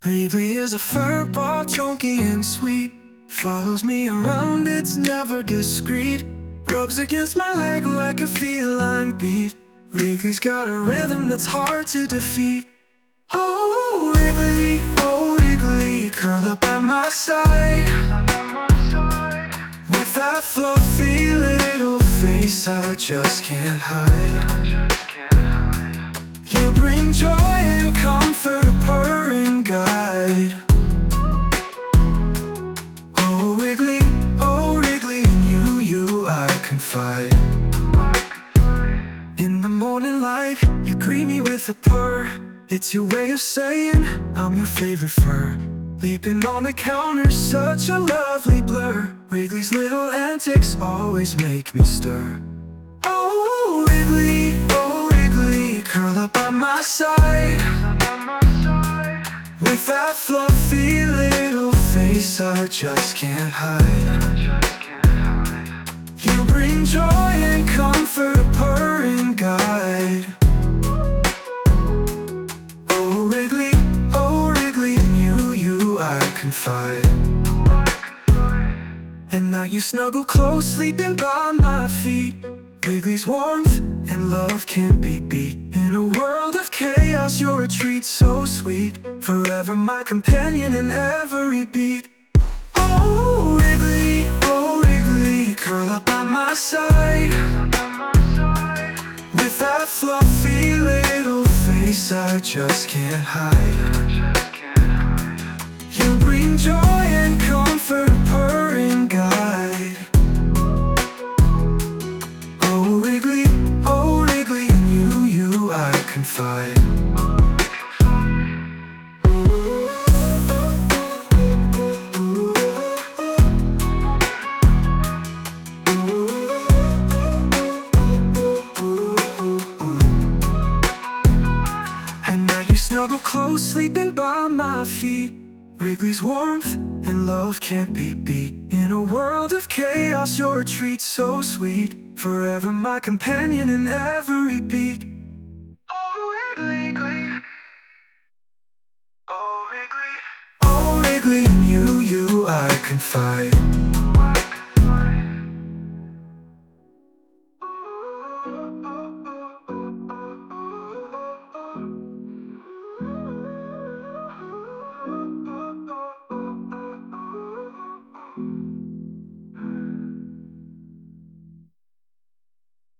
Wrigley is a fur ball, chunky and sweet. Follows me around, it's never discreet. Rubs against my leg like a feline beat. Wrigley's got a rhythm that's hard to defeat. Oh Wrigley, curl up at my side. With that fluffy little face I just can't hide. You bring joy and comfort, a purring guide. Oh Wrigley, in you I confide. In the morning light, you greet me with a purr. It's your way of saying, I'm your favorite fur. Leaping on the counter, such a lovely blur. Wrigley's little antics always make me stir. Oh Wrigley, curl up by my side. With that fluffy little face I just can't hide. You bring joy and comfort, a purring guide. Oh Wrigley, in you I confide. And now you snuggle close, sleeping by my feet. Wrigley's warmth and love can't be beat. In a world of chaos, you're a treat so sweet. Forever my companion in every beat. Oh Wrigley, curl up by my side. With that fluffy little face I just can't hide. You bring joy and comfort, a purring guide. Oh Wrigley, in you I confide. And now you snuggle close, sleeping by my feet. Wrigley's warmth and love can't be beat. In a world of chaos, you're a treat so sweet. Forever my companion in every beat. Oh Wrigley, oh Wrigley, in you I confide.